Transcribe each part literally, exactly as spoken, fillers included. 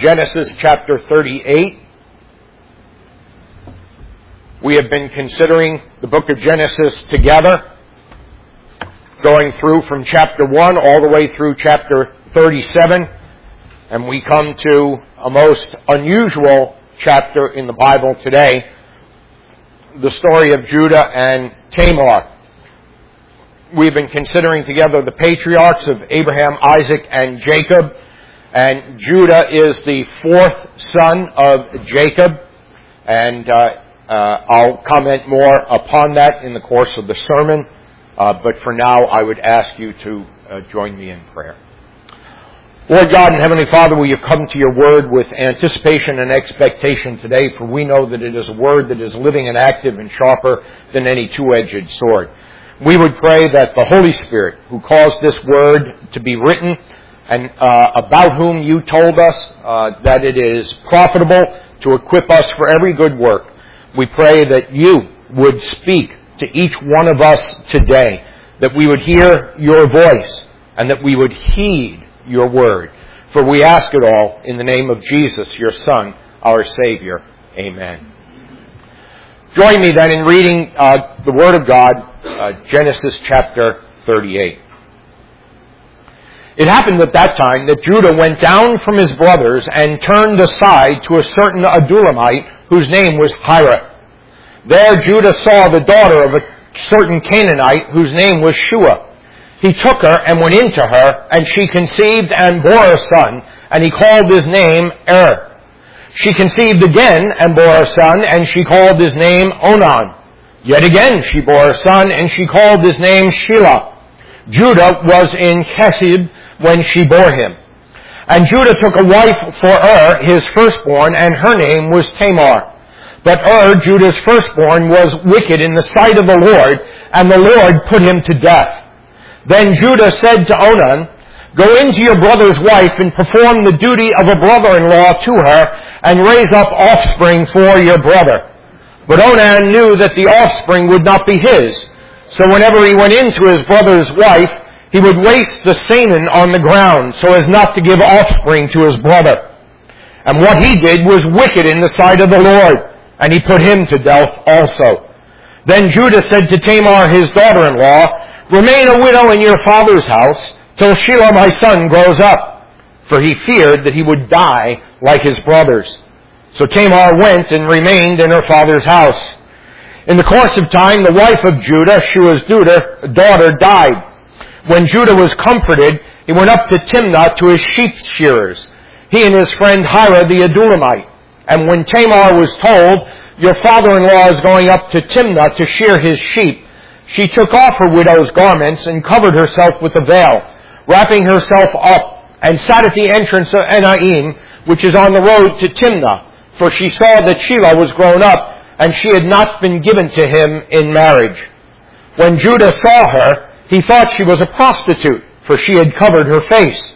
Genesis chapter thirty-eight. We have been considering the book of Genesis together, going through from chapter one all the way through chapter thirty-seven, and we come to a most unusual chapter in the Bible today, the story of Judah and Tamar. We've been considering together the patriarchs of Abraham, Isaac, and Jacob. And Judah is the fourth son of Jacob. And uh, uh, I'll comment more upon that in the course of the sermon. Uh, but for now, I would ask you to uh, join me in prayer. Lord God and Heavenly Father, we have come to your word with anticipation and expectation today, for we know that it is a word that is living and active and sharper than any two-edged sword. We would pray that the Holy Spirit, who caused this word to be written, and uh, about whom you told us uh, that it is profitable to equip us for every good work, we pray that you would speak to each one of us today, that we would hear your voice, and that we would heed your word. For we ask it all in the name of Jesus, your Son, our Savior. Amen. Join me then in reading uh, the Word of God, uh, Genesis chapter thirty-eight. It happened at that time that Judah went down from his brothers and turned aside to a certain Adulamite whose name was Hira. There Judah saw the daughter of a certain Canaanite whose name was Shua. He took her and went into her, and she conceived and bore a son, and he called his name Er. She conceived again and bore a son, and she called his name Onan. Yet again she bore a son, and she called his name Shelah. Judah was in Chesed when she bore him. And Judah took a wife for Er, his firstborn, and her name was Tamar. But Er, Judah's firstborn, was wicked in the sight of the Lord, and the Lord put him to death. Then Judah said to Onan, "Go into your brother's wife and perform the duty of a brother-in-law to her, and raise up offspring for your brother." But Onan knew that the offspring would not be his. So whenever he went into his brother's wife, he would waste the semen on the ground, so as not to give offspring to his brother. And what he did was wicked in the sight of the Lord, and he put him to death also. Then Judah said to Tamar, his daughter-in-law, "Remain a widow in your father's house, till Shelah my son grows up." For he feared that he would die like his brothers. So Tamar went and remained in her father's house. In the course of time, the wife of Judah, Shua's daughter, died. When Judah was comforted, he went up to Timnah to his sheep shearers, he and his friend Hira the Adulamite. And when Tamar was told, "Your father-in-law is going up to Timnah to shear his sheep," she took off her widow's garments and covered herself with a veil, wrapping herself up, and sat at the entrance of Enaim, which is on the road to Timnah, for she saw that Shelah was grown up, and she had not been given to him in marriage. When Judah saw her, he thought she was a prostitute, for she had covered her face.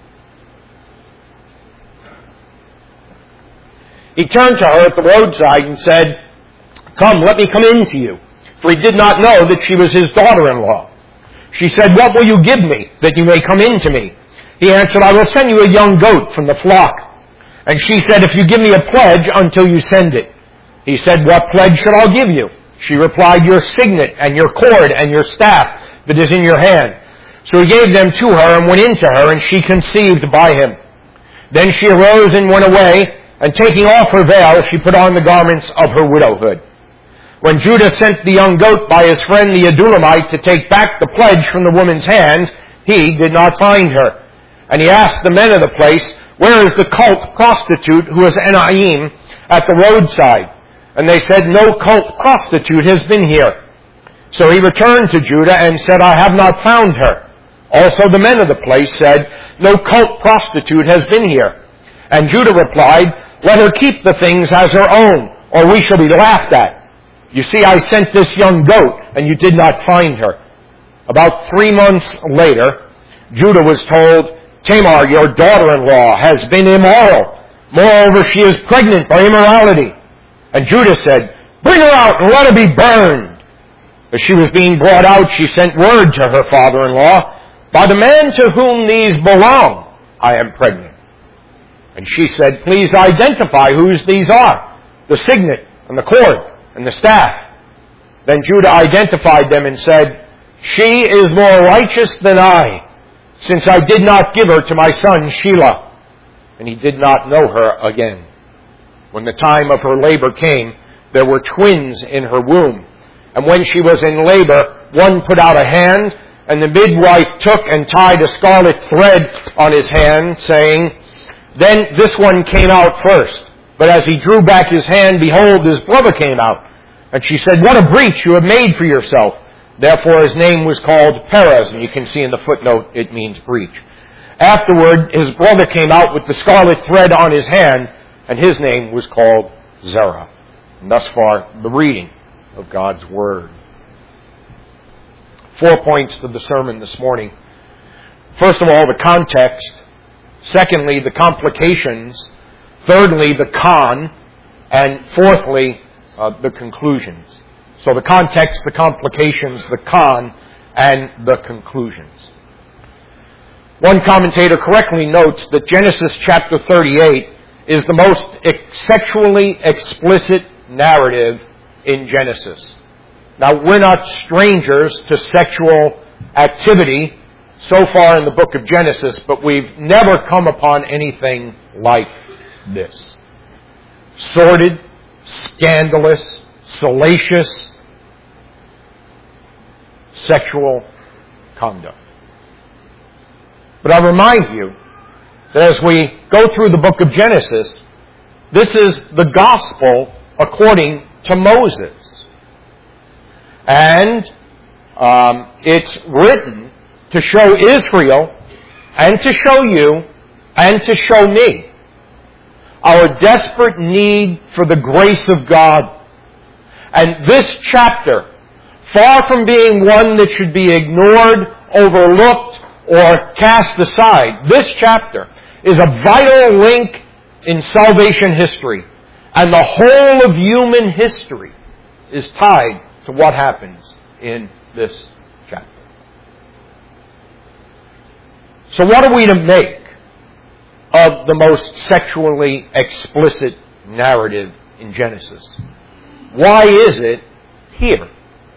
He turned to her at the roadside and said, "Come, let me come in to you." For he did not know that she was his daughter-in-law. She said, "What will you give me, that you may come in to me?" He answered, "I will send you a young goat from the flock." And she said, "If you give me a pledge until you send it." He said, "What pledge should I give you?" She replied, "Your signet and your cord and your staff that is in your hand." So he gave them to her and went into her, and she conceived by him. Then she arose and went away, and taking off her veil, she put on the garments of her widowhood. When Judah sent the young goat by his friend the Adulamite to take back the pledge from the woman's hand, he did not find her. And he asked the men of the place, "Where is the cult prostitute who is Enaim at the roadside?" And they said, "No cult prostitute has been here." So he returned to Judah and said, "I have not found her." Also the men of the place said, "No cult prostitute has been here." And Judah replied, "Let her keep the things as her own, or we shall be laughed at. You see, I sent this young goat, and you did not find her." About three months later, Judah was told, "Tamar, your daughter-in-law, has been immoral. Moreover, she is pregnant by immorality." And Judah said, "Bring her out and let her be burned." As she was being brought out, she sent word to her father-in-law, "By the man to whom these belong, I am pregnant." And she said, please identify whose these are, the signet and the cord and the staff. Then Judah identified them and said, she is more righteous than I, since I did not give her to my son Shelah. And he did not know her again. When the time of her labor came, there were twins in her womb. And when she was in labor, one put out a hand, and the midwife took and tied a scarlet thread on his hand, saying, then this one came out first. But as he drew back his hand, behold, his brother came out. And she said, what a breach you have made for yourself. Therefore his name was called Perez, and you can see in the footnote it means breach. Afterward, his brother came out with the scarlet thread on his hand, and his name was called Zerah. And thus far, the reading of God's Word. Four points to the sermon this morning. First of all, the context. Secondly, the complications. Thirdly, the con. And fourthly, uh, the conclusions. So the context, the complications, the con, and the conclusions. One commentator correctly notes that Genesis chapter thirty-eight is the most ex- sexually explicit narrative in Genesis. Now, we're not strangers to sexual activity so far in the book of Genesis, but we've never come upon anything like this. Sordid, scandalous, salacious, sexual conduct. But I remind you that as we go through the book of Genesis, this is the gospel according to Moses. And um, it's written to show Israel and to show you and to show me our desperate need for the grace of God. And this chapter, far from being one that should be ignored, overlooked, or cast aside, this chapter is a vital link in salvation history. And the whole of human history is tied to what happens in this chapter. So what are we to make of the most sexually explicit narrative in Genesis? Why is it here?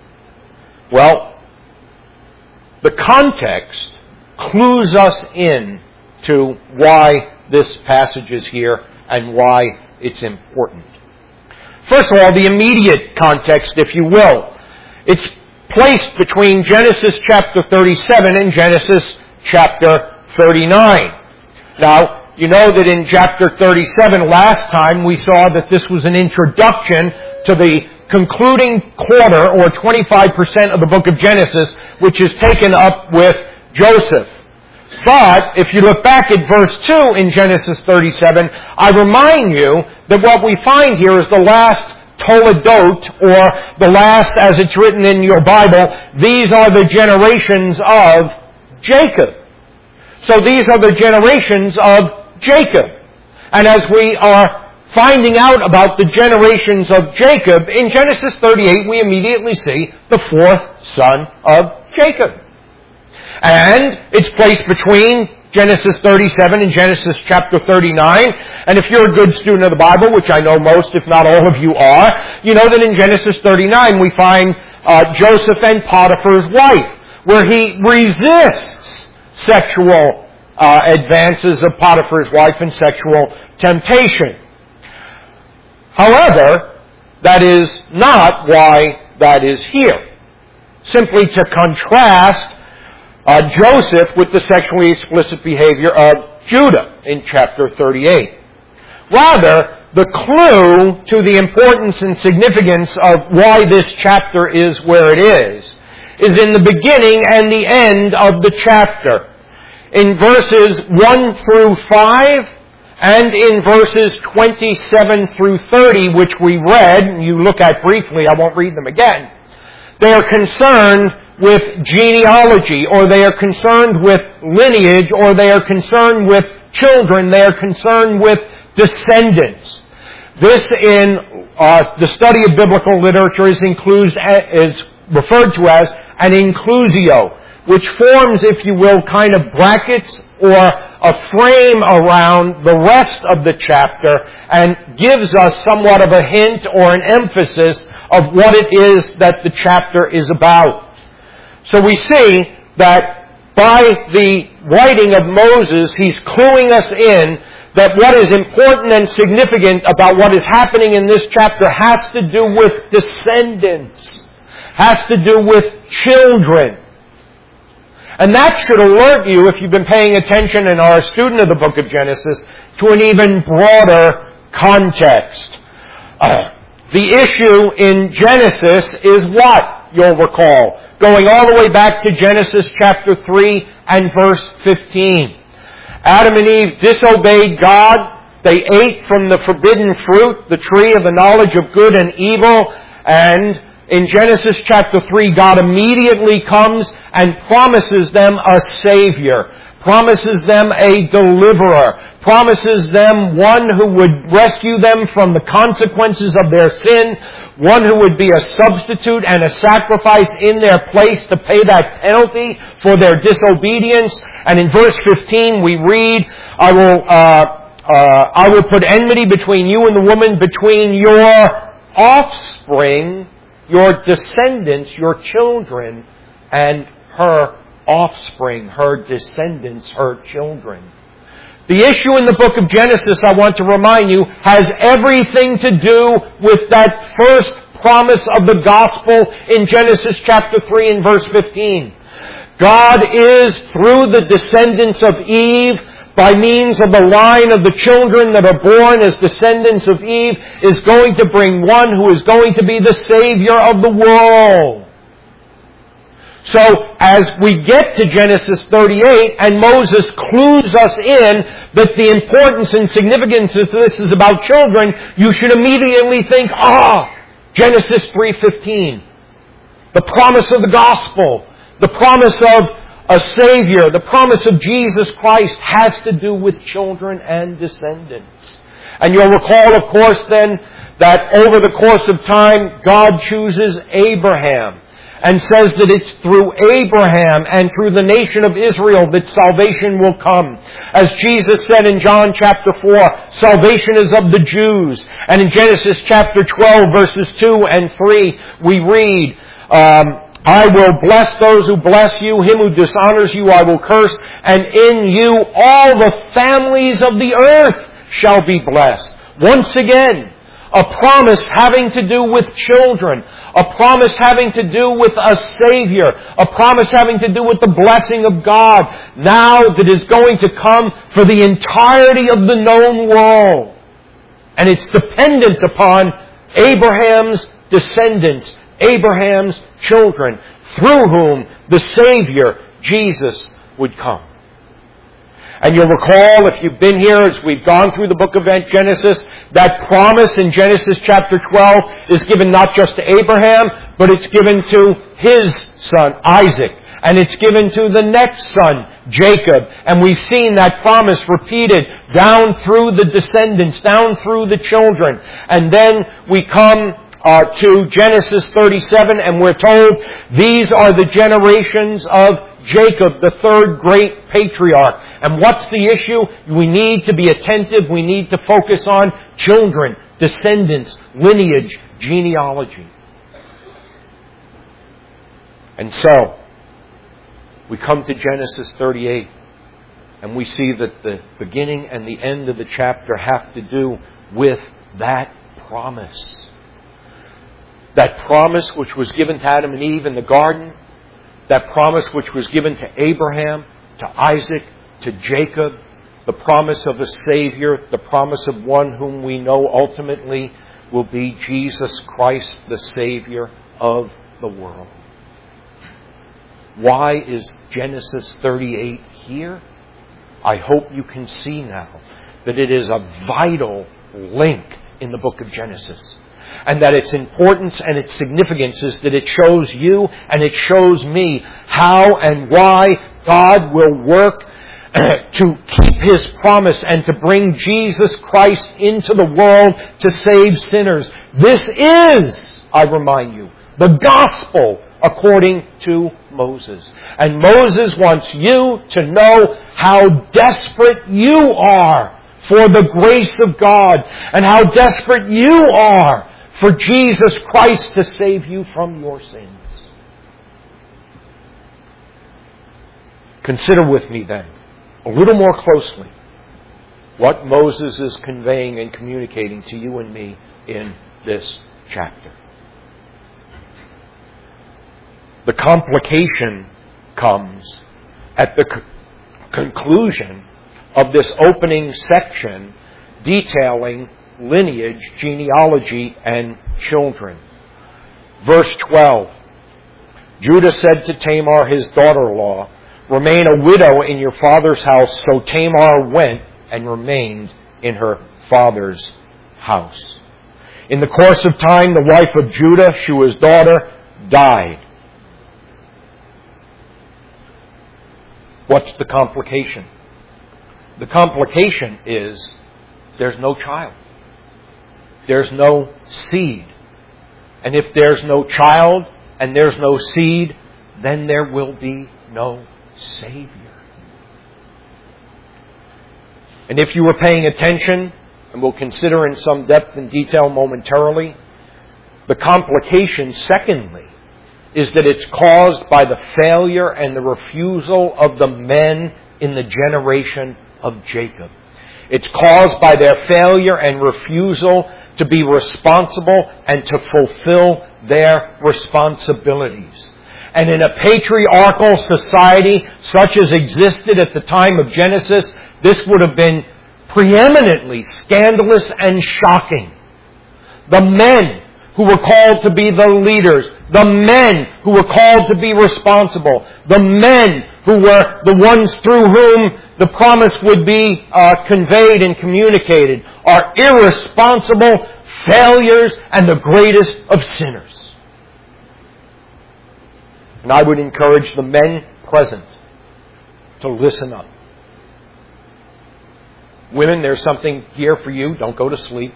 Well, the context clues us in to why this passage is here and why it's important. First of all, the immediate context, if you will. It's placed between Genesis chapter thirty-seven and Genesis chapter thirty-nine. Now, you know that in chapter thirty-seven, last time, we saw that this was an introduction to the concluding quarter, or twenty-five percent of the book of Genesis, which is taken up with Joseph. But if you look back at verse two in Genesis thirty-seven, I remind you that what we find here is the last Toledot, or the last, as it's written in your Bible, these are the generations of Jacob. So these are the generations of Jacob. And as we are finding out about the generations of Jacob, in Genesis thirty-eight we immediately see the fourth son of Jacob. And it's placed between Genesis thirty-seven and Genesis chapter thirty-nine. And if you're a good student of the Bible, which I know most, if not all of you are, you know that in Genesis thirty-nine we find uh, Joseph and Potiphar's wife, where he resists sexual uh, advances of Potiphar's wife and sexual temptation. However, that is not why that is here. Simply to contrast Uh, Joseph with the sexually explicit behavior of Judah in chapter thirty-eight. Rather, the clue to the importance and significance of why this chapter is where it is, is in the beginning and the end of the chapter. In verses one through five and in verses twenty-seven through thirty, which we read, and you look at briefly, I won't read them again, they are concerned with genealogy, or they are concerned with lineage, or they are concerned with children, they are concerned with descendants. This in uh, the study of biblical literature is, includes, is referred to as an inclusio, which forms, if you will, kind of brackets or a frame around the rest of the chapter and gives us somewhat of a hint or an emphasis of what it is that the chapter is about. So we see that by the writing of Moses, he's cluing us in that what is important and significant about what is happening in this chapter has to do with descendants, has to do with children. And that should alert you, if you've been paying attention and are a student of the book of Genesis, to an even broader context. Uh, the issue in Genesis is what? You'll recall, going all the way back to Genesis chapter three and verse fifteen. Adam and Eve disobeyed God. They ate from the forbidden fruit, the tree of the knowledge of good and evil. And in Genesis chapter three, God immediately comes and promises them a Savior, promises them a deliverer, promises them one who would rescue them from the consequences of their sin, one who would be a substitute and a sacrifice in their place to pay that penalty for their disobedience. And in verse fifteen we read, I will, uh, uh, I will put enmity between you and the woman, between your offspring, your descendants, your children, and her offspring, her descendants, her children. The issue in the book of Genesis, I want to remind you, has everything to do with that first promise of the gospel in Genesis chapter three and verse fifteen. God is, through the descendants of Eve, by means of the line of the children that are born as descendants of Eve, is going to bring one who is going to be the Savior of the world. So, as we get to Genesis thirty-eight, and Moses clues us in that the importance and significance of this is about children, you should immediately think, ah, Genesis three fifteen. The promise of the gospel, the promise of a Savior, the promise of Jesus Christ has to do with children and descendants. And you'll recall, of course, then, that over the course of time, God chooses Abraham and says that it's through Abraham and through the nation of Israel that salvation will come. As Jesus said in John chapter four, salvation is of the Jews. And in Genesis chapter twelve, verses two and three, we read, um, I will bless those who bless you, him who dishonors you I will curse, and in you all the families of the earth shall be blessed. Once again, a promise having to do with children. A promise having to do with a Savior. A promise having to do with the blessing of God. Now that is going to come for the entirety of the known world. And it's dependent upon Abraham's descendants, Abraham's children, through whom the Savior, Jesus, would come. And you'll recall, if you've been here as we've gone through the book of Genesis, that promise in Genesis chapter twelve is given not just to Abraham, but it's given to his son, Isaac. And it's given to the next son, Jacob. And we've seen that promise repeated down through the descendants, down through the children. And then we come uh, to Genesis thirty-seven, and we're told these are the generations of Jacob, the third great patriarch. And what's the issue? We need to be attentive. We need to focus on children, descendants, lineage, genealogy. And so, we come to Genesis thirty-eight, and we see that the beginning and the end of the chapter have to do with that promise. That promise which was given to Adam and Eve in the garden, that promise which was given to Abraham, to Isaac, to Jacob, the promise of a Savior, the promise of one whom we know ultimately will be Jesus Christ, the Savior of the world. Why is Genesis thirty-eight here? I hope you can see now that it is a vital link in the book of Genesis. And that its importance and its significance is that it shows you and it shows me how and why God will work to keep His promise and to bring Jesus Christ into the world to save sinners. This is, I remind you, the gospel according to Moses. And Moses wants you to know how desperate you are for the grace of God and how desperate you are for Jesus Christ to save you from your sins. Consider with me then, a little more closely, what Moses is conveying and communicating to you and me in this chapter. The complication comes at the c- conclusion of this opening section detailing lineage, genealogy, and children. Verse twelve. Judah said to Tamar, his daughter-in-law, "Remain a widow in your father's house." So Tamar went and remained in her father's house. In the course of time, the wife of Judah, Shua's daughter, died. What's the complication? The complication is there's no child. There's no seed. And if there's no child and there's no seed, then there will be no Savior. And if you were paying attention, and we'll consider in some depth and detail momentarily, the complication, secondly, is that it's caused by the failure and the refusal of the men in the generation of Jacob. It's caused by their failure and refusal to be responsible and to fulfill their responsibilities. And in a patriarchal society such as existed at the time of Genesis, this would have been preeminently scandalous and shocking. The men who were called to be the leaders, the men who were called to be responsible, the men who were the ones through whom the promise would be uh, conveyed and communicated, are irresponsible failures and the greatest of sinners. And I would encourage the men present to listen up. Women, there's something here for you. Don't go to sleep.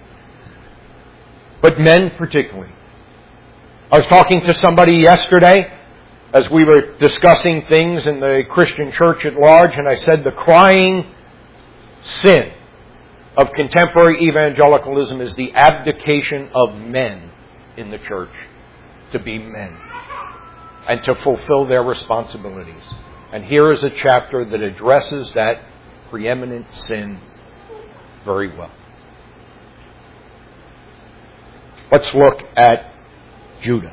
But men particularly. I was talking to somebody yesterday as we were discussing things in the Christian church at large, and I said the crying sin of contemporary evangelicalism is the abdication of men in the church to be men and to fulfill their responsibilities. And here is a chapter that addresses that preeminent sin very well. Let's look at Judah.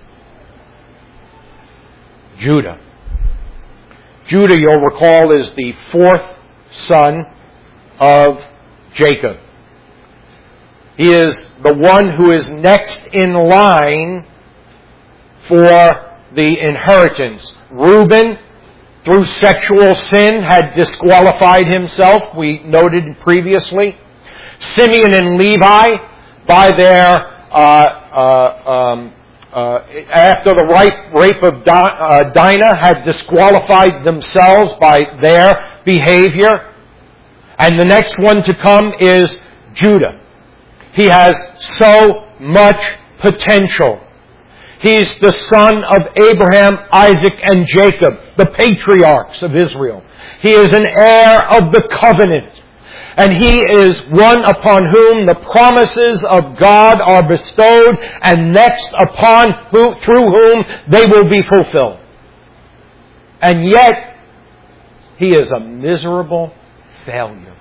Judah. Judah, you'll recall, is the fourth son of Jacob. He is the one who is next in line for the inheritance. Reuben, through sexual sin, had disqualified himself, we noted previously. Simeon and Levi, by their Uh, uh, um, uh, after the rape, rape of Di- uh, Dinah, had disqualified themselves by their behavior. And the next one to come is Judah. He has so much potential. He's the son of Abraham, Isaac, and Jacob, the patriarchs of Israel. He is an heir of the covenant. And he is one upon whom the promises of God are bestowed, and next upon who, through whom they will be fulfilled. And yet, he is a miserable failure.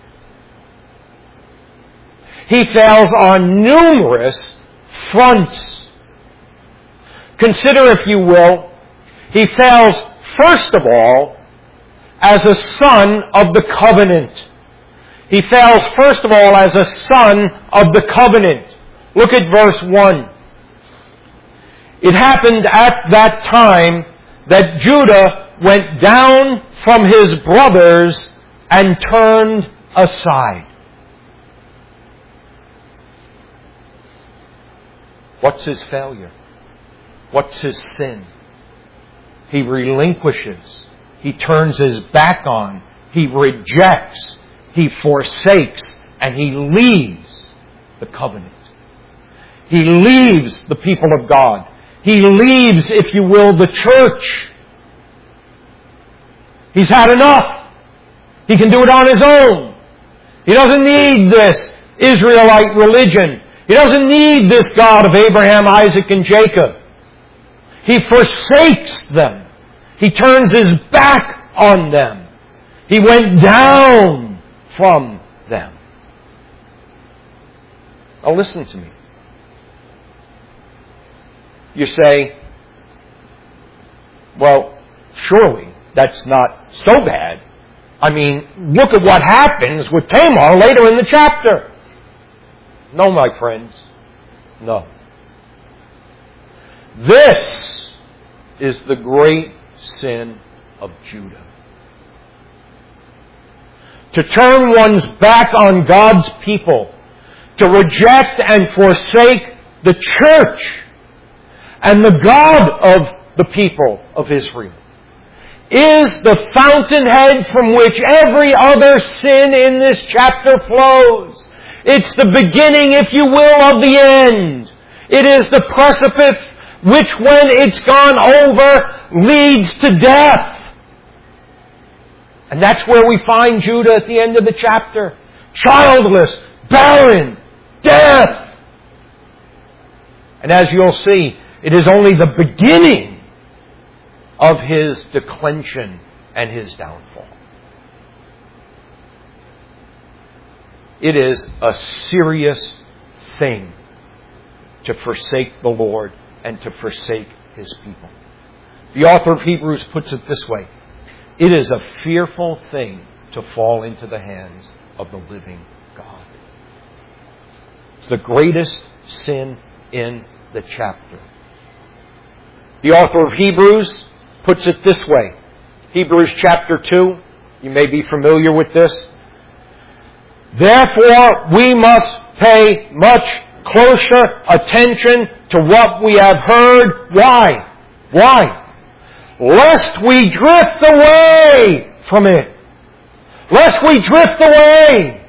He fails on numerous fronts. Consider, if you will, he fails, first of all, as a son of the covenant. He fails, first of all, as a son of the covenant. Look at verse one. It happened at that time that Judah went down from his brothers and turned aside. What's his failure? What's his sin? He relinquishes. He turns his back on. He rejects. He forsakes, and he leaves the covenant. He leaves the people of God. He leaves, if you will, the church. He's had enough. He can do it on his own. He doesn't need this Israelite religion. He doesn't need this God of Abraham, Isaac, and Jacob. He forsakes them. He turns his back on them. He went down from them. Now listen to me. You say, well, surely that's not so bad. I mean, look at what happens with Tamar later in the chapter. No, my friends. No. This is the great sin of Judah. To turn one's back on God's people, to reject and forsake the church and the God of the people of Israel, is the fountainhead from which every other sin in this chapter flows. It's the beginning, if you will, of the end. It is the precipice which, when it's gone over, leads to death. And that's where we find Judah at the end of the chapter. Childless, barren, death. And as you'll see, it is only the beginning of his declension and his downfall. It is a serious thing to forsake the Lord and to forsake his people. The author of Hebrews puts it this way: it is a fearful thing to fall into the hands of the living God. It's the greatest sin in the chapter. The author of Hebrews puts it this way. Hebrews chapter two, you may be familiar with this. Therefore, we must pay much closer attention to what we have heard. Why? Why? Lest we drift away from it. Lest we drift away.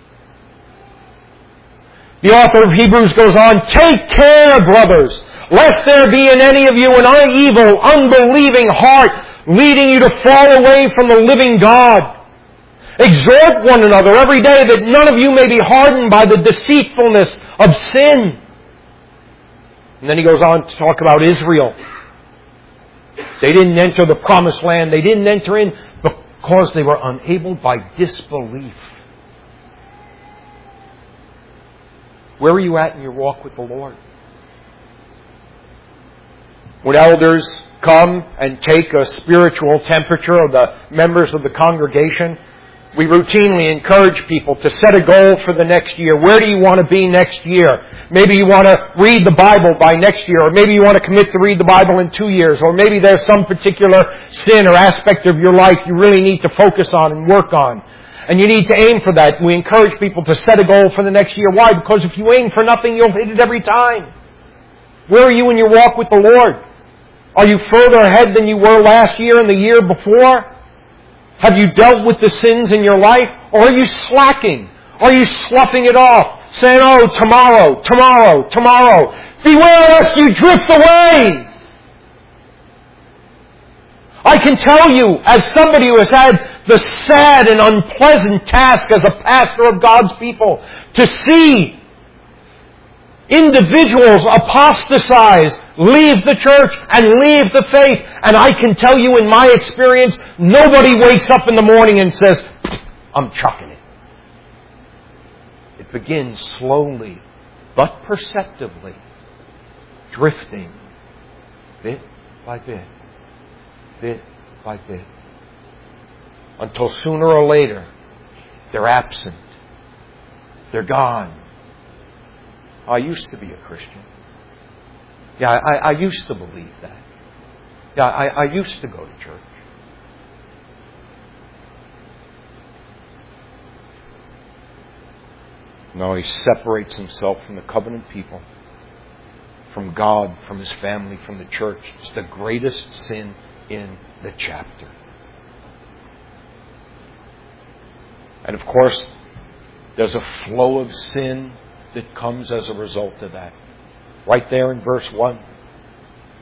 The author of Hebrews goes on, take care, brothers, lest there be in any of you an evil, unbelieving heart, leading you to fall away from the living God. Exhort one another every day that none of you may be hardened by the deceitfulness of sin. And then he goes on to talk about Israel. They didn't enter the promised land. They didn't enter in because they were unable by disbelief. Where are you at in your walk with the Lord? When elders come and take a spiritual temperature of the members of the congregation, we routinely encourage people to set a goal for the next year. Where do you want to be next year? Maybe you want to read the Bible by next year, or maybe you want to commit to read the Bible in two years, or maybe there's some particular sin or aspect of your life you really need to focus on and work on. And you need to aim for that. We encourage people to set a goal for the next year. Why? Because if you aim for nothing, you'll hit it every time. Where are you in your walk with the Lord? Are you further ahead than you were last year and the year before? Have you dealt with the sins in your life? Or are you slacking? Are you sloughing it off? Saying, oh, tomorrow, tomorrow, tomorrow. Beware lest you drift away. I can tell you, as somebody who has had the sad and unpleasant task as a pastor of God's people, to see individuals apostatize, leave the church, and leave the faith. And I can tell you in my experience, nobody wakes up in the morning and says, I'm chucking it. It begins slowly, but perceptibly, drifting, bit by bit, bit by bit, until sooner or later, they're absent. They're gone. I used to be a Christian. Yeah, I, I used to believe that. Yeah, I, I used to go to church. No, he separates himself from the covenant people, from God, from his family, from the church. It's the greatest sin in the chapter. And of course, there's a flow of sin that comes as a result of that. Right there in verse one.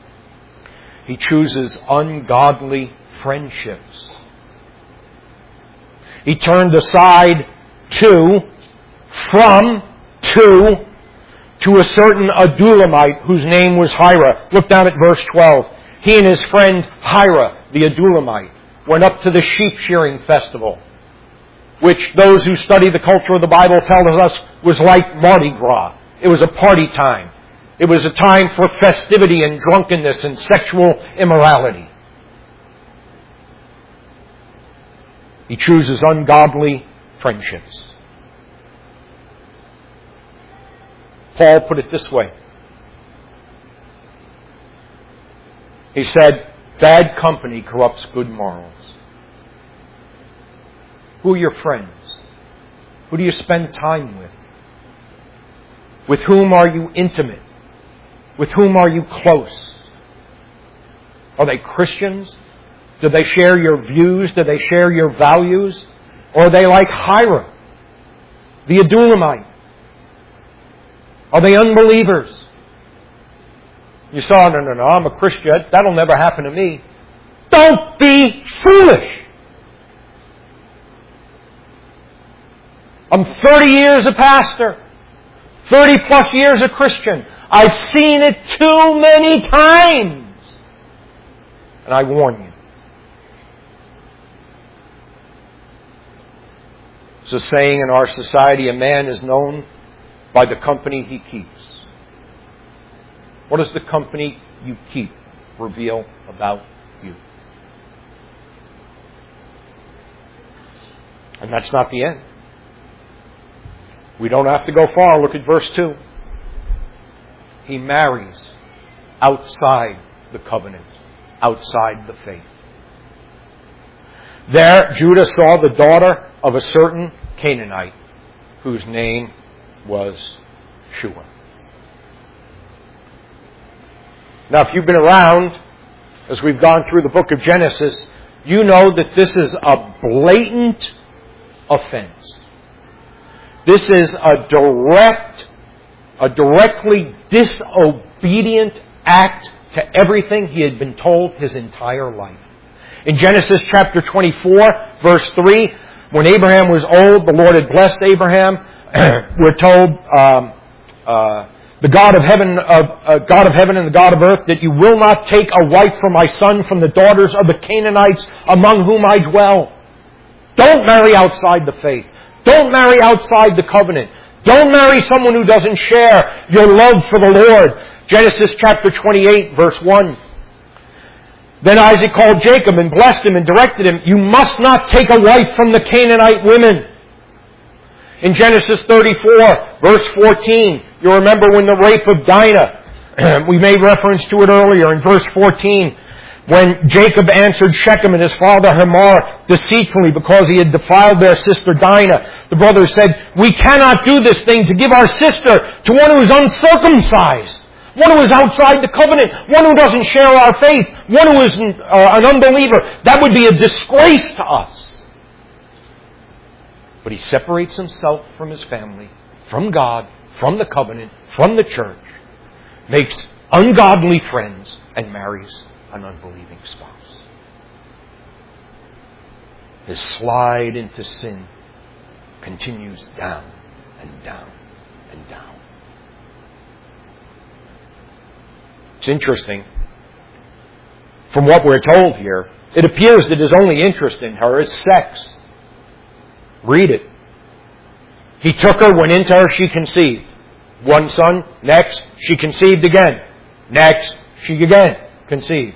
He chooses ungodly friendships. He turned aside to, from, to, to a certain Adulamite whose name was Hira. Look down at verse twelve. He and his friend Hira, the Adulamite, went up to the sheep shearing festival, which those who study the culture of the Bible tell us was like Mardi Gras. It was a party time. It was a time for festivity and drunkenness and sexual immorality. He chooses ungodly friendships. Paul put it this way. He said, bad company corrupts good morals. Who are your friends? Who do you spend time with? With whom are you intimate? With whom are you close? Are they Christians? Do they share your views? Do they share your values? Or are they like Hira, the Adulamite? Are they unbelievers? You saw, no, no, no, I'm a Christian. That'll never happen to me. Don't be foolish. I'm thirty years a pastor. thirty plus years a Christian. I've seen it too many times. And I warn you. It's a saying in our society, a man is known by the company he keeps. What does the company you keep reveal about you? And that's not the end. We don't have to go far. Look at verse two. He marries outside the covenant, outside the faith. There, Judah saw the daughter of a certain Canaanite whose name was Shua. Now, if you've been around as we've gone through the book of Genesis, you know that this is a blatant offense. This is a direct, a directly disobedient act to everything he had been told his entire life. In Genesis chapter twenty-four, verse three, when Abraham was old, the Lord had blessed Abraham. We're told, um, uh, the God of heaven, uh, uh, God of heaven and the God of earth, that you will not take a wife for my son from the daughters of the Canaanites among whom I dwell. Don't marry outside the faith. Don't marry outside the covenant. Don't marry someone who doesn't share your love for the Lord. Genesis chapter twenty-eight, verse one. Then Isaac called Jacob and blessed him and directed him, you must not take a wife from the Canaanite women. In Genesis thirty-four, verse fourteen, you'll remember when the rape of Dinah, we made reference to it earlier in verse fourteen, when Jacob answered Shechem and his father Hamor deceitfully because he had defiled their sister Dinah. The brothers said, we cannot do this thing to give our sister to one who is uncircumcised, one who is outside the covenant, one who doesn't share our faith, one who is uh, an unbeliever. That would be a disgrace to us. But he separates himself from his family, from God, from the covenant, from the church, makes ungodly friends, and marries an unbelieving spouse. His slide into sin continues down and down and down. It's interesting. From what we're told here, it appears that his only interest in her is sex. Read it. He took her, went into her, she conceived. One son, next, she conceived again. Next, she again conceived.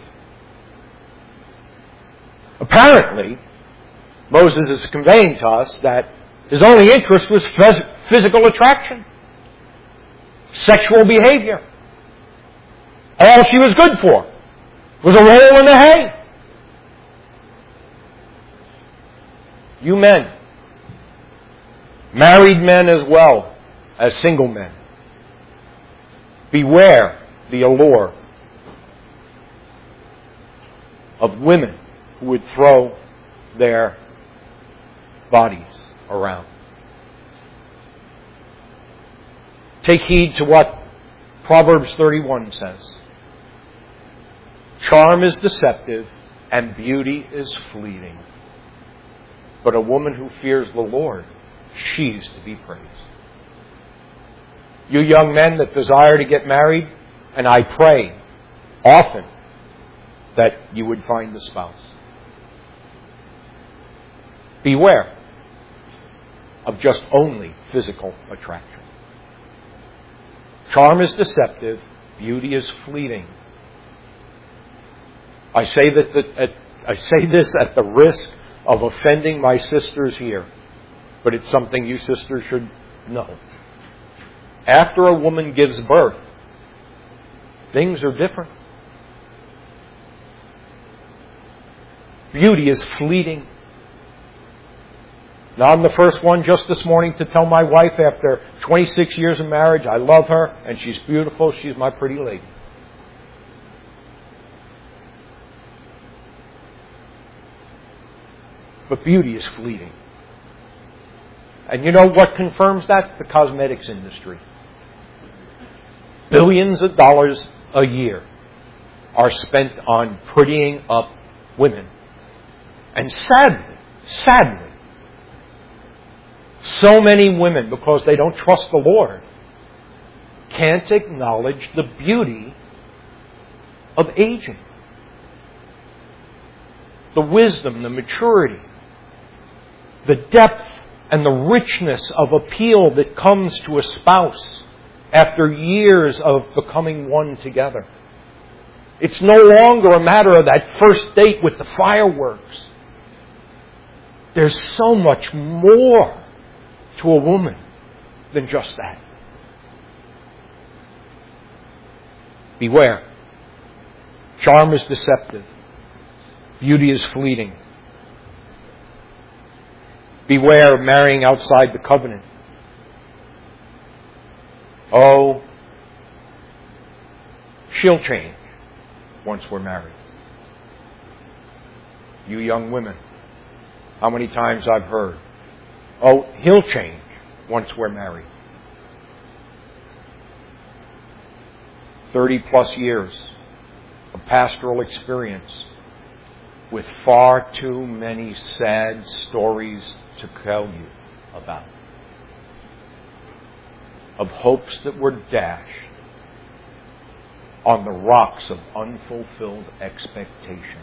Apparently, Moses is conveying to us that his only interest was physical attraction, sexual behavior. All she was good for was a roll in the hay. You men, married men as well as single men, beware the allure of women who would throw their bodies around. Take heed to what Proverbs thirty-one says. Charm is deceptive, and beauty is fleeting. But a woman who fears the Lord, she's to be praised. You young men that desire to get married, and I pray often that you would find the spouse. Beware of just only physical attraction. Charm is deceptive, beauty is fleeting. I say that the, at, I say this at the risk of offending my sisters here, but it's something you sisters should know. After a woman gives birth, things are different. Beauty is fleeting. Now, I'm the first one just this morning to tell my wife after twenty-six years of marriage, I love her and she's beautiful. She's my pretty lady. But beauty is fleeting. And you know what confirms that? The cosmetics industry. Billions of dollars a year are spent on prettying up women. And sadly, sadly, so many women, because they don't trust the Lord, can't acknowledge the beauty of aging. The wisdom, the maturity, the depth and the richness of appeal that comes to a spouse after years of becoming one together. It's no longer a matter of that first date with the fireworks. There's so much more to a woman than just that. Beware. Charm is deceptive. Beauty is fleeting. Beware of marrying outside the covenant. Oh, she'll change once we're married. You young women, how many times I've heard, oh, he'll change once we're married. Thirty plus years of pastoral experience with far too many sad stories to tell you about. Of hopes that were dashed on the rocks of unfulfilled expectations.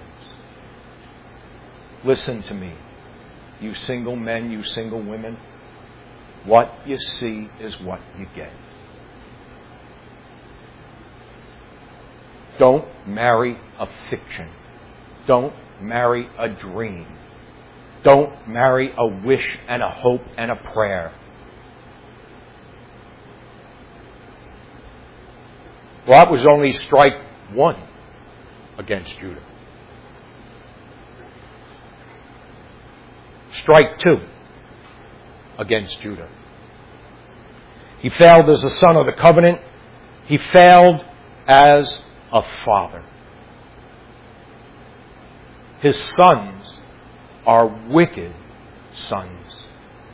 Listen to me, you single men, you single women. What you see is what you get. Don't marry a fiction. Don't marry a dream. Don't marry a wish and a hope and a prayer. Well, that was only strike one against Judah. Strike two against Judah. He failed as a son of the covenant. He failed as a father. His sons are wicked sons.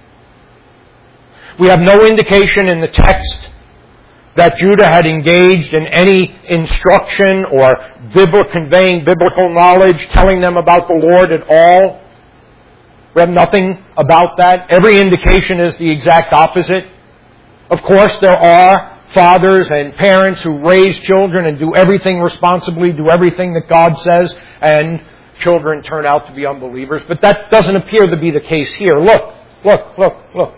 We have no indication in the text that Judah had engaged in any instruction or biblical, conveying biblical knowledge, telling them about the Lord at all. We have nothing about that. Every indication is the exact opposite. Of course, there are fathers and parents who raise children and do everything responsibly, do everything that God says, and children turn out to be unbelievers. But that doesn't appear to be the case here. Look, look, look, look.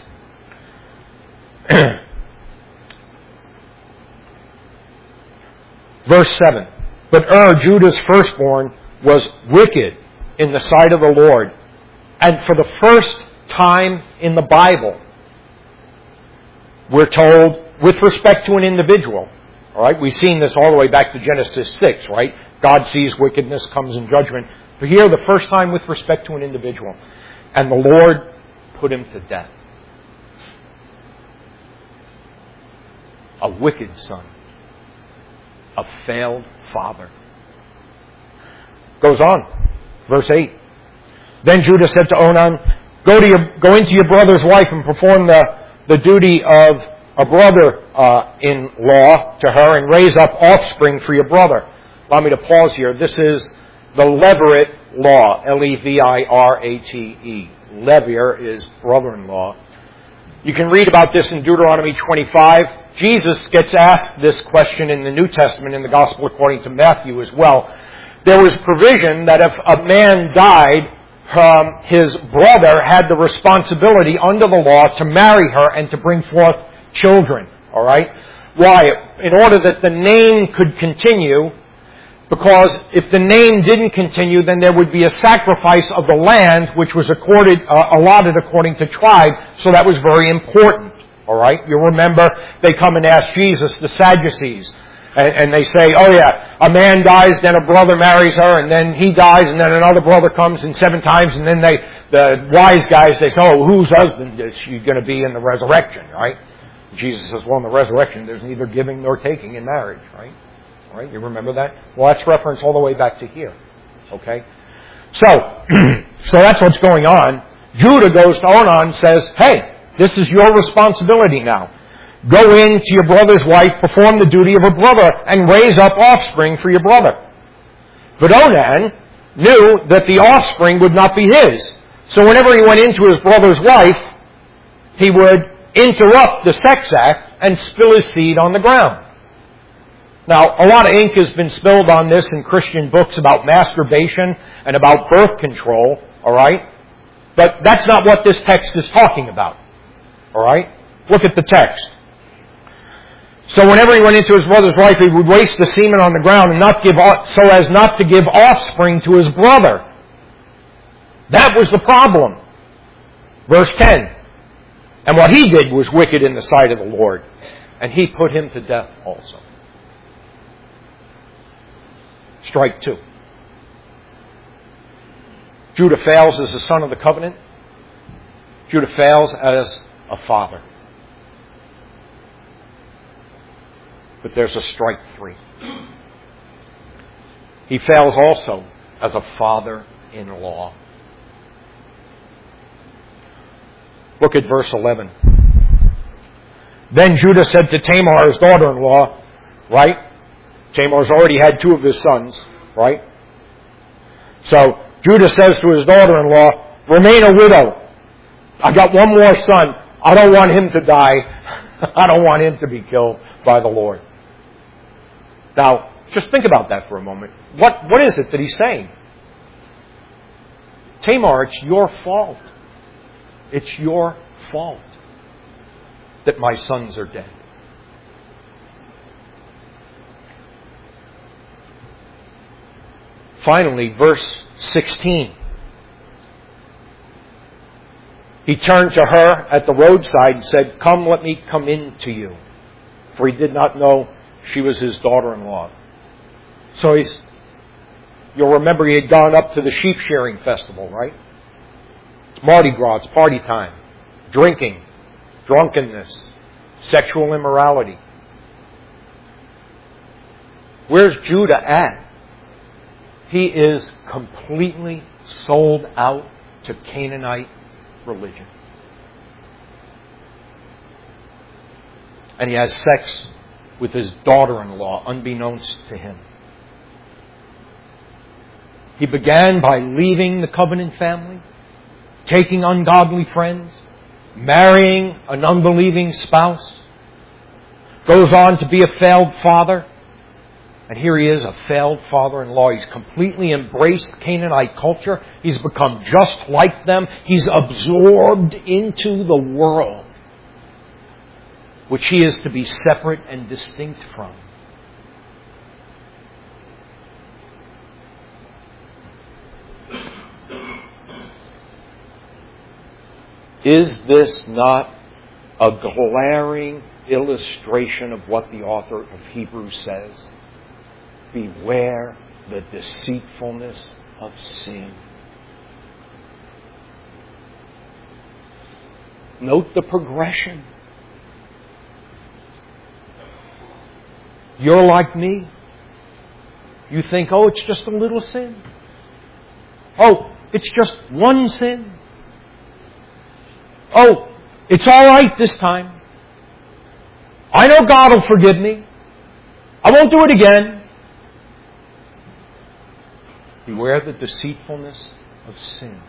Verse seven. But Er, Judah's firstborn, was wicked in the sight of the Lord. And for the first time in the Bible, we're told, with respect to an individual, all right? We've seen this all the way back to Genesis six, right? God sees wickedness, comes in judgment. But here, the first time with respect to an individual. And the Lord put him to death. A wicked son. A failed father. Goes on. Verse eight. Then Judah said to Onan, Go to your, go into your brother's wife and perform the, the duty of a brother-in-law to her and raise up offspring for your brother. Allow me to pause here. This is the Levirate law, L E V I R A T E. Levir is brother-in-law. You can read about this in Deuteronomy twenty-five. Jesus gets asked this question in the New Testament, in the Gospel according to Matthew as well. There was provision that if a man died, um, his brother had the responsibility under the law to marry her and to bring forth children. All right? Why? In order that the name could continue, because if the name didn't continue, then there would be a sacrifice of the land, which was accorded, uh, allotted according to tribe, so that was very important. All right? You remember, they come and ask Jesus, the Sadducees, and, and they say, oh yeah, a man dies, then a brother marries her, and then he dies, and then another brother comes, and seven times, and then they, the wise guys, they say, oh, whose husband is she going to be in the resurrection, right? Jesus says, well, in the resurrection, there's neither giving nor taking in marriage, right? Right? You remember that? Well, that's reference all the way back to here. Okay? So, so that's what's going on. Judah goes to Onan and says, hey, this is your responsibility now. Go in to your brother's wife, perform the duty of a brother, and raise up offspring for your brother. But Onan knew that the offspring would not be his. So whenever he went into his brother's wife, he would interrupt the sex act and spill his seed on the ground. Now, a lot of ink has been spilled on this in Christian books about masturbation and about birth control, all right? But that's not what this text is talking about, all right? Look at the text. So whenever he went into his brother's wife, he would waste the semen on the ground and not give, so as not to give offspring to his brother. That was the problem. Verse ten. And what he did was wicked in the sight of the Lord, and he put him to death also. Strike two. Judah fails as a son of the covenant. Judah fails as a father. But there's a strike three. He fails also as a father-in-law. Look at verse eleven. Then Judah said to Tamar, his daughter-in-law, right? Tamar's already had two of his sons, right? So Judah says to his daughter-in-law, remain a widow. I got one more son. I don't want him to die. I don't want him to be killed by the Lord. Now, just think about that for a moment. What, what is it that he's saying? Tamar, it's your fault. It's your fault that my sons are dead. Finally, verse sixteen. He turned to her at the roadside and said, come, let me come in to you. For he did not know she was his daughter-in-law. So he's, you'll remember he had gone up to the sheep shearing festival, right? It's Mardi Gras, it's party time. Drinking, drunkenness, sexual immorality. Where's Judah at? He is completely sold out to Canaanite religion. And he has sex with his daughter-in-law, unbeknownst to him. He began by leaving the covenant family, taking ungodly friends, marrying an unbelieving spouse, goes on to be a failed father. And here he is, a failed father-in-law. He's completely embraced Canaanite culture. He's become just like them. He's absorbed into the world, which he is to be separate and distinct from. Is this not a glaring illustration of what the author of Hebrews says? Beware the deceitfulness of sin. Note the progression. You're like me. You think, oh, it's just a little sin. Oh, it's just one sin. Oh, it's all right this time. I know God will forgive me. I won't do it again. Beware the deceitfulness of sin.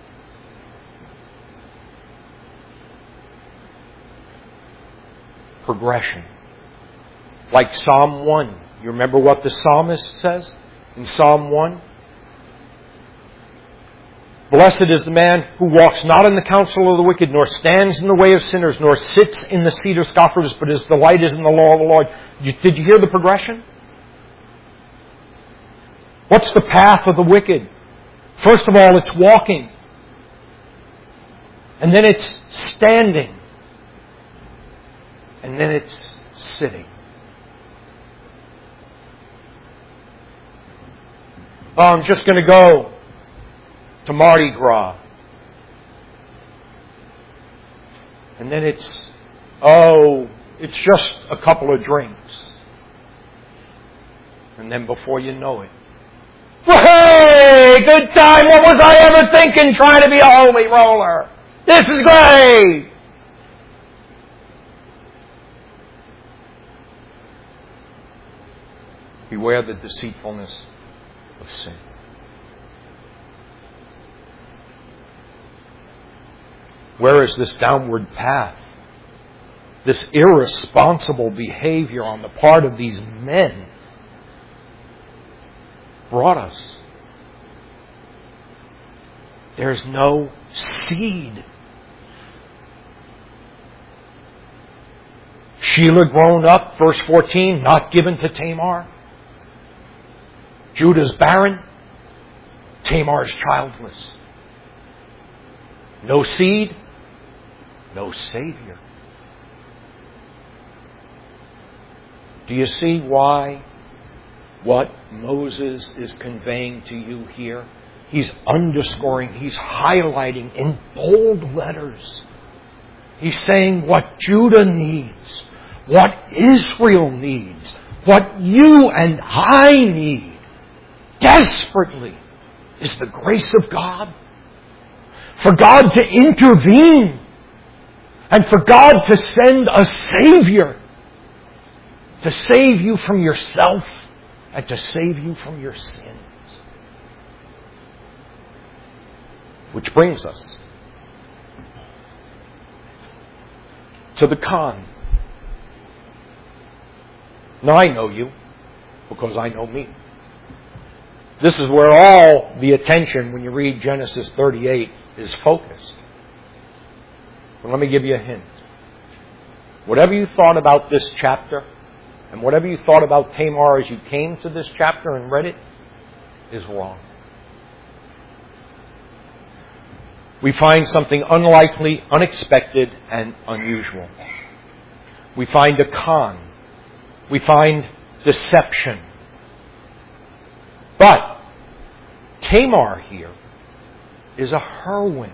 Progression. Like Psalm one. You remember what the psalmist says in Psalm one? Blessed is the man who walks not in the counsel of the wicked, nor stands in the way of sinners, nor sits in the seat of scoffers, but his delight is in the law of the Lord. Did you hear the progression? What's the path of the wicked? First of all, it's walking. And then it's standing. And then it's sitting. Oh, I'm just going to go to Mardi Gras. And then it's, oh, it's just a couple of drinks. And then before you know it, hey, good time. What was I ever thinking trying to be a holy roller? This is great. Beware the deceitfulness of sin. Where is this downward path? This irresponsible behavior on the part of these men brought us. There's no seed. Shelah grown up, verse fourteen, not given to Tamar. Judah's barren. Tamar's childless. No seed, no Savior. Do you see why what Moses is conveying to you here? He's underscoring, he's highlighting in bold letters. He's saying what Judah needs, what Israel needs, what you and I need desperately is the grace of God. For God to intervene and for God to send a Savior to save you from yourself and to save you from your sins. Which brings us to the con. Now I know you because I know me. This is where all the attention, when you read Genesis thirty-eight, is focused. But let me give you a hint. Whatever you thought about this chapter, and whatever you thought about Tamar as you came to this chapter and read it, is wrong. We find something unlikely, unexpected, and unusual. We find a con. We find deception. But Tamar here is a heroine.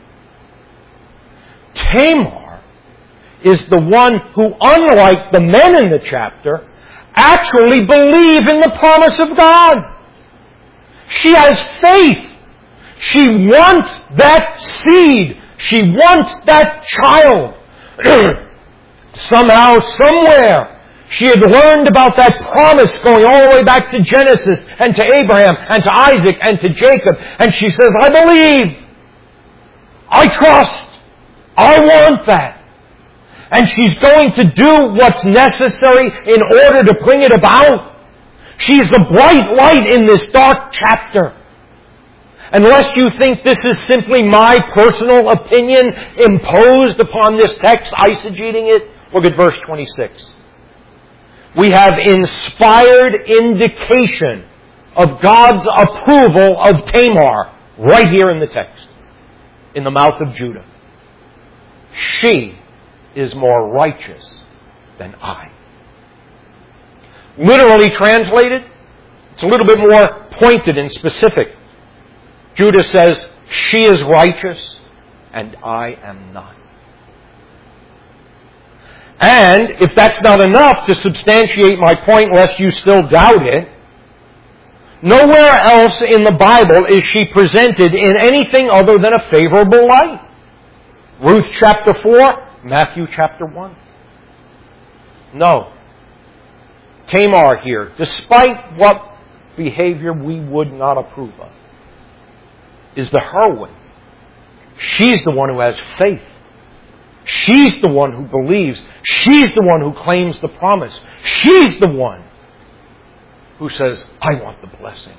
Tamar is the one who, unlike the men in the chapter, actually believe in the promise of God. She has faith. She wants that seed. She wants that child. Somehow, somewhere, she had learned about that promise going all the way back to Genesis and to Abraham and to Isaac and to Jacob. And she says, I believe. I trust. I want that. And she's going to do what's necessary in order to bring it about. She's the bright light in this dark chapter. Unless you think this is simply my personal opinion imposed upon this text, eisegeting it, look at verse twenty-six. We have inspired indication of God's approval of Tamar right here in the text, in the mouth of Judah. She is more righteous than I. Literally translated, it's a little bit more pointed and specific. Judah says, she is righteous and I am not. And if that's not enough to substantiate my point, lest you still doubt it, nowhere else in the Bible is she presented in anything other than a favorable light. Ruth chapter four, Matthew chapter one. No. Tamar here, despite what behavior we would not approve of, is the heroine. She's the one who has faith. She's the one who believes. She's the one who claims the promise. She's the one who says, I want the blessing.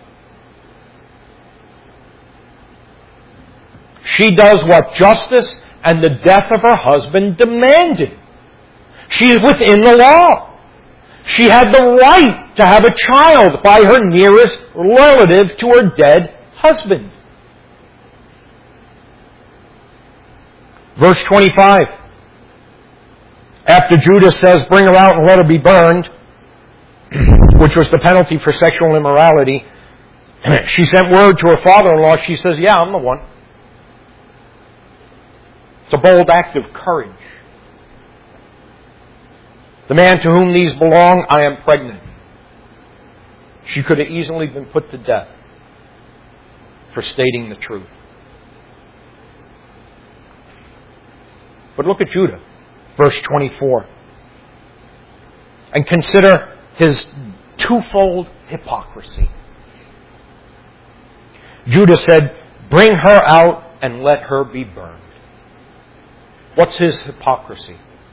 She does what justice and the death of her husband demanded. She is within the law. She had the right to have a child by her nearest relative to her dead husband. Verse twenty-five. After Judah says, bring her out and let her be burned, which was the penalty for sexual immorality, she sent word to her father-in-law. She says, yeah, I'm the one. It's a bold act of courage. The man to whom these belong, I am pregnant. She could have easily been put to death for stating the truth. But look at Judah, verse twenty-four. And consider his twofold hypocrisy. Judah said, bring her out and let her be burned. What's his hypocrisy?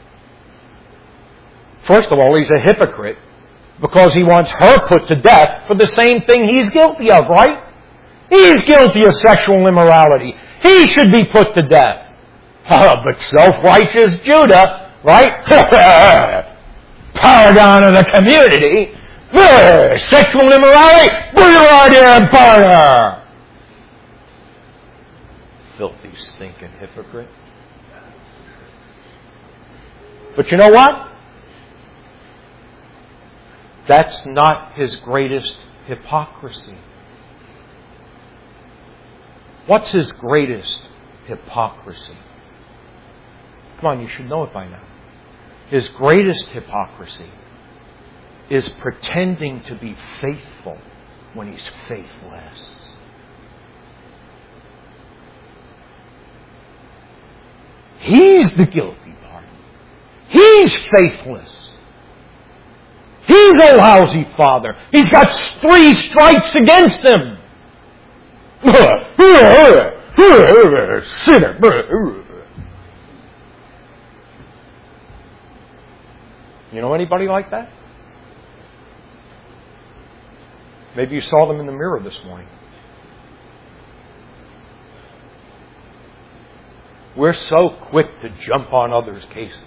First of all, he's a hypocrite because he wants her put to death for the same thing he's guilty of, right? He's guilty of sexual immorality. He should be put to death. Oh, but self-righteous Judah, right? Paragon of the community. Ugh, sexual immorality. Bring her out here and burn her. Filthy, stinking hypocrite. But you know what? That's not his greatest hypocrisy. What's his greatest hypocrisy? Come on, you should know it by now. His greatest hypocrisy is pretending to be faithful when he's faithless. He's the guilty party. He's faithless. He's a lousy father. He's got three strikes against him. Sinner. You know anybody like that? Maybe you saw them in the mirror this morning. We're so quick to jump on others' cases.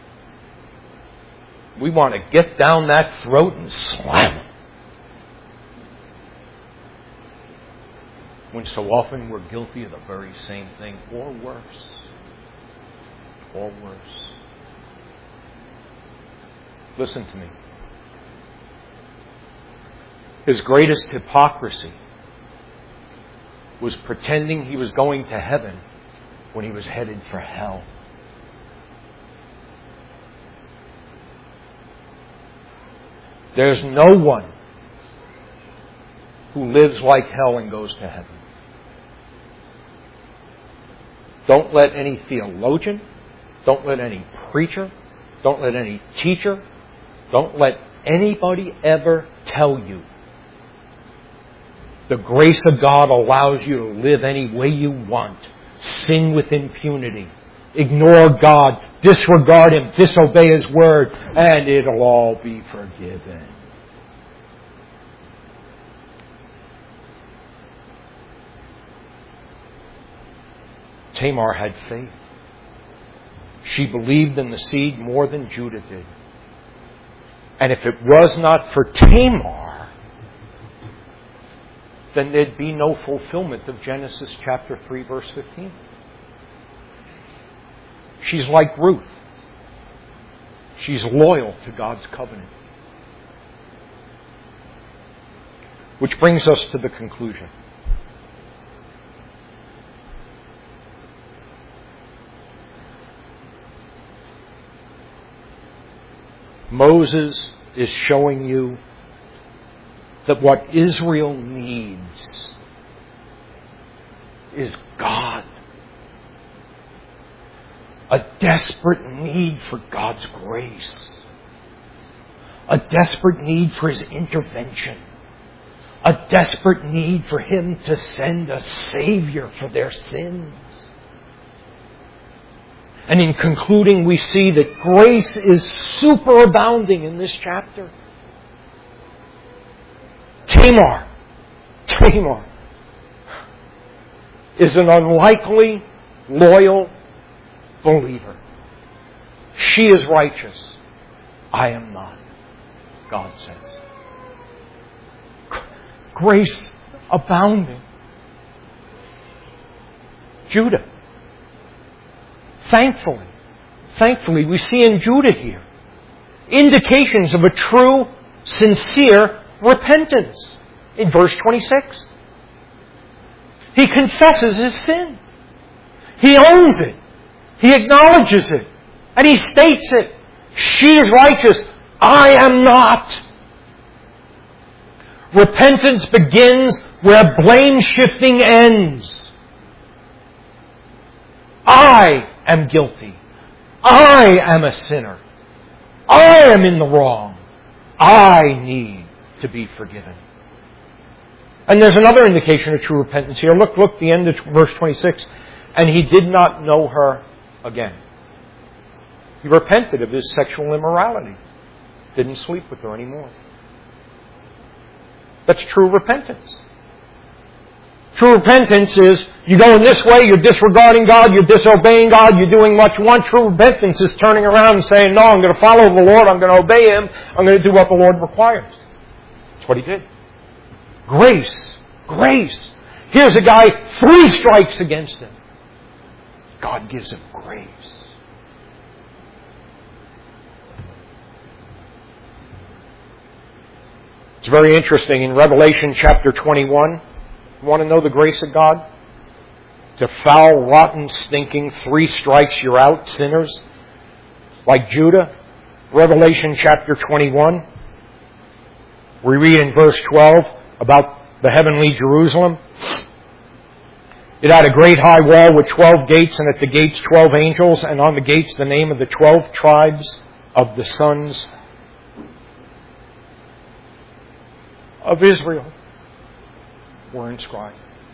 We want to get down that throat and slam them. When so often we're guilty of the very same thing, or worse. Or worse. Listen to me. His greatest hypocrisy was pretending he was going to heaven when he was headed for hell. There's no one who lives like hell and goes to heaven. Don't let any theologian, don't let any preacher, don't let any teacher, don't let anybody ever tell you the grace of God allows you to live any way you want, sin with impunity, ignore God, disregard Him, disobey His word, and it'll all be forgiven. Tamar had faith. She believed in the seed more than Judah did. And if it was not for Tamar, then there'd be no fulfillment of Genesis chapter three, verse fifteen. She's like Ruth. She's loyal to God's covenant. Which brings us to the conclusion. Moses is showing you that what Israel needs is God. A desperate need for God's grace. A desperate need for His intervention. A a desperate need for Him to send a Savior for their sins. And in concluding, we see that grace is superabounding in this chapter. Tamar, Tamar is an unlikely, loyal believer. She is righteous. I am not, God says. Grace abounding. Judah. Thankfully, thankfully, we see in Judah here indications of a true, sincere repentance. In verse twenty-six, he confesses his sin. He owns it. He acknowledges it. And he states it. She is righteous. I am not. Repentance begins where blame shifting ends. I am guilty. I am a sinner. I am in the wrong. I need to be forgiven. And there's another indication of true repentance here. Look, look, the end of verse twenty-six. And he did not know her again. He repented of his sexual immorality. Didn't sleep with her anymore. That's true repentance. True repentance is you going this way, you're disregarding God, you're disobeying God, you're doing what you want. True repentance is turning around and saying, no, I'm going to follow the Lord, I'm going to obey Him, I'm going to do what the Lord requires. That's what he did. Grace. Grace. Here's a guy, three strikes against him. God gives him grace. It's very interesting in Revelation chapter twenty-one. You want to know the grace of God? To foul, rotten, stinking, three strikes, you're out, sinners. Like Judah. Revelation chapter twenty-one. We read in verse twelve about the heavenly Jerusalem. It had a great high wall with twelve gates, and at the gates twelve angels, and on the gates the name of the twelve tribes of the sons of Israel were inscribed.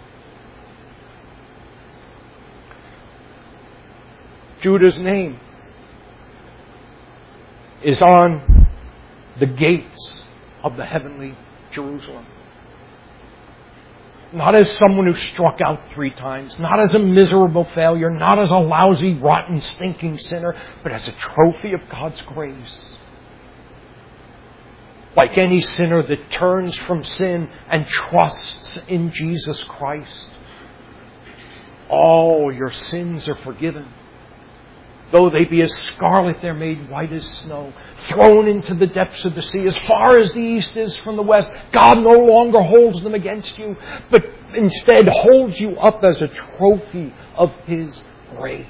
Judah's name is on the gates of the heavenly Jerusalem. Not as someone who struck out three times, not as a miserable failure, not as a lousy, rotten, stinking sinner, but as a trophy of God's grace. Like any sinner that turns from sin and trusts in Jesus Christ, all your sins are forgiven. Though they be as scarlet, they're made white as snow. Thrown into the depths of the sea, as far as the east is from the west. God no longer holds them against you, but instead holds you up as a trophy of His grace.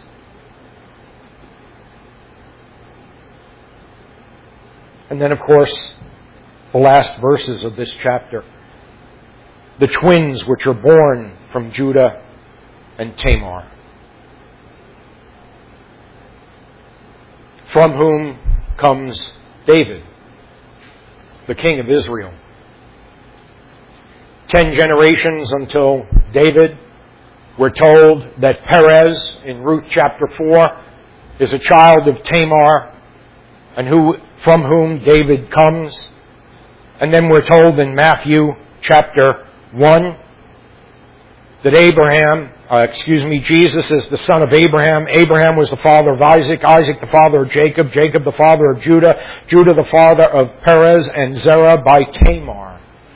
And then, of course, the last verses of this chapter. The twins which are born from Judah and Tamar. From whom comes David, the king of Israel. Ten generations until David. We're told that Perez, in Ruth chapter four, is a child of Tamar, and who from whom David comes. And then we're told in Matthew chapter one that Abraham, uh, excuse me, Jesus is the son of Abraham. Abraham was the father of Isaac. Isaac the father of Jacob. Jacob the father of Judah. Judah the father of Perez and Zerah by Tamar.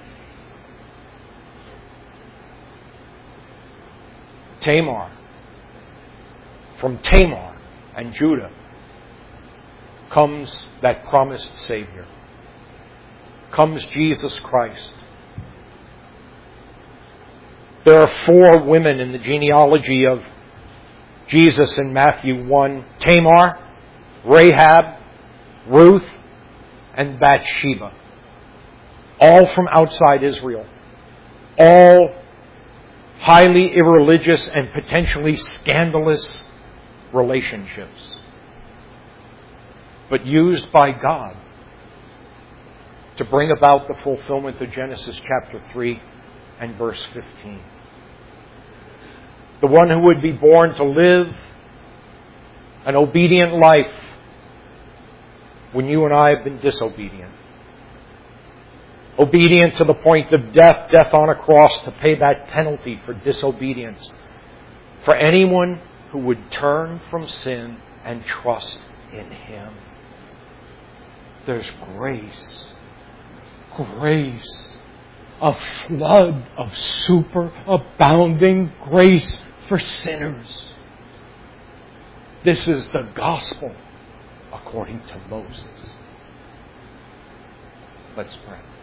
Tamar. From Tamar and Judah comes that promised Savior. Comes Jesus Christ. There are four women in the genealogy of Jesus in Matthew one. Tamar, Rahab, Ruth, and Bathsheba. All from outside Israel. All highly irreligious and potentially scandalous relationships. But used by God to bring about the fulfillment of Genesis chapter three and verse fifteen. The one who would be born to live an obedient life when you and I have been disobedient. Obedient to the point of death, death on a cross to pay that penalty for disobedience. For anyone who would turn from sin and trust in Him. There's grace. Grace. A flood of superabounding grace for sinners. This is the gospel according to Moses. Let's pray.